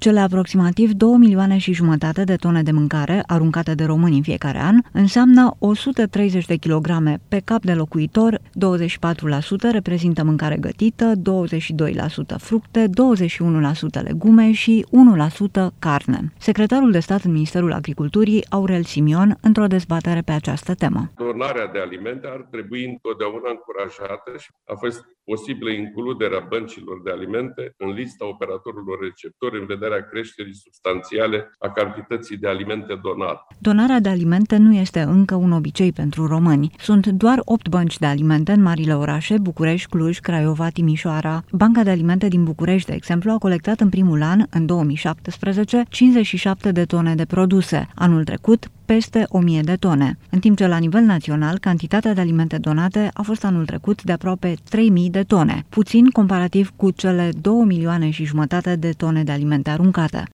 Cele aproximativ 2,5 milioane de tone de mâncare aruncate de români în fiecare an înseamnă 130 de kilograme pe cap de locuitor, 24% reprezintă mâncare gătită, 22% fructe, 21% legume și 1% carne. Secretarul de stat în Ministerul Agriculturii, Aurel Simion, într-o dezbatere pe această temă. Donarea de alimente ar trebui întotdeauna încurajată și a fost posibilă includerea băncilor de alimente în lista operatorilor receptori în vederea creșterii substanțiale a cantității de alimente donate. Donarea de alimente nu este încă un obicei pentru români. Sunt doar 8 bănci de alimente în marile orașe, București, Cluj, Craiova, Timișoara. Banca de alimente din București, de exemplu, a colectat în primul an, în 2017, 57 de tone de produse. Anul trecut, peste 1000 de tone, în timp ce la nivel național cantitatea de alimente donate a fost anul trecut de aproape 3000 de tone, puțin comparativ cu cele 2,5 milioane de tone de alimente aruncate.